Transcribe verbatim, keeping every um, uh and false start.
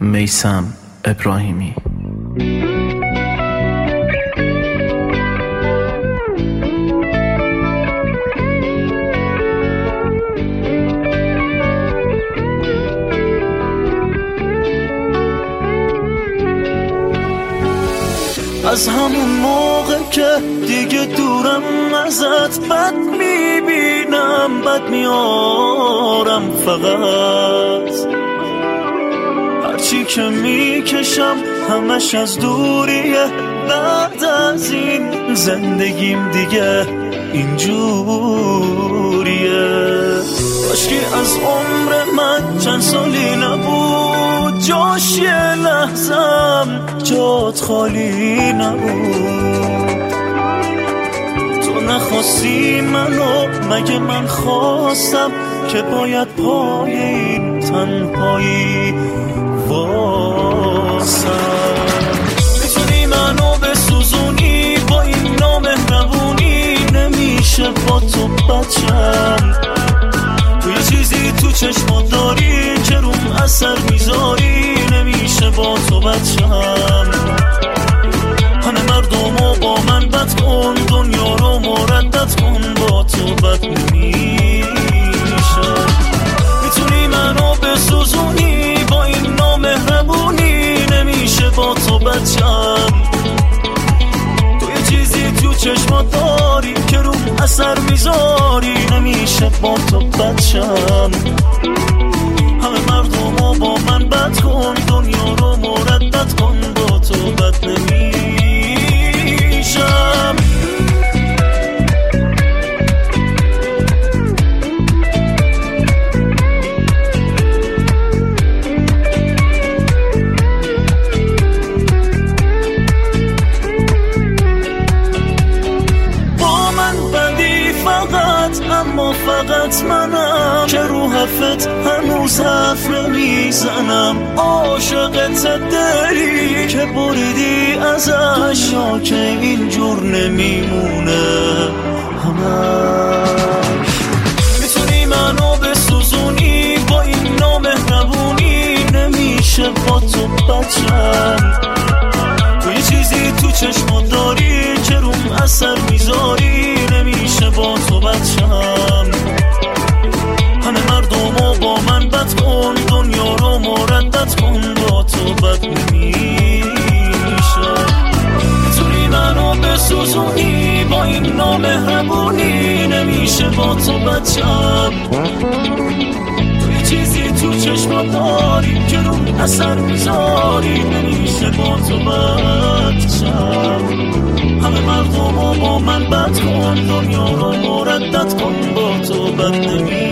میثم ابراهیمی. از همون موقع که دیگه دورم ازت بد میبینم، بد میارم فقط هرچی که میکشم همش از دوریه. بعد از این زندگیم دیگه اینجوریه. کاشکی از عمر من چند سالی نبود جاش یه لحظم جات خالی نبود. تو نخواستی منو مگه من خواستم که باید پای این تنهایی واسم. میتونی منو بسوزونی با این نامهربونی، نمیشه با تو بچم. تو یه چیزی تو چشمات داری که روم اثر میذاری، نمیشه با تو بچم. همه مردمو با من بد کن، دنیا رو مردد کن، با تو بد نمیشه. میتونی منو بسوزونی با این نامهربونی، نمیشه با تو بچم. تو یه چیزی تو چشمات داری که روم اثر میذاری، نمیشه با تو بچم. همه مردمو با من بد کن، دنیا رو مردد کن، با تو بد نمیشم. اما فقط منم که رو حرفت هنوز حرف نمیزنم. عاشقت دلی که بریدی ازش، یا که اینجور نمیمونه همش. میتونی منو بسوزونی با این نامهربونی، نمیشه با تو بچم. تو یه چیزی تو چشمات داری که روم اثر میذاری، نمیشه با تو بچم. همه مردمو با من بد کن، دنیا رو مردد کن، با تو بد نمیشه. میتونی منو بسوزونی با این نامهربونی، نمیشه با تو بچم. تو یه چیزی تو چشمات داری که روم اثر میذاری، نمیشه با تو بچم. همه مردمو با من بد کن، دنیا رو مردد کن، با تو بد نمیشه.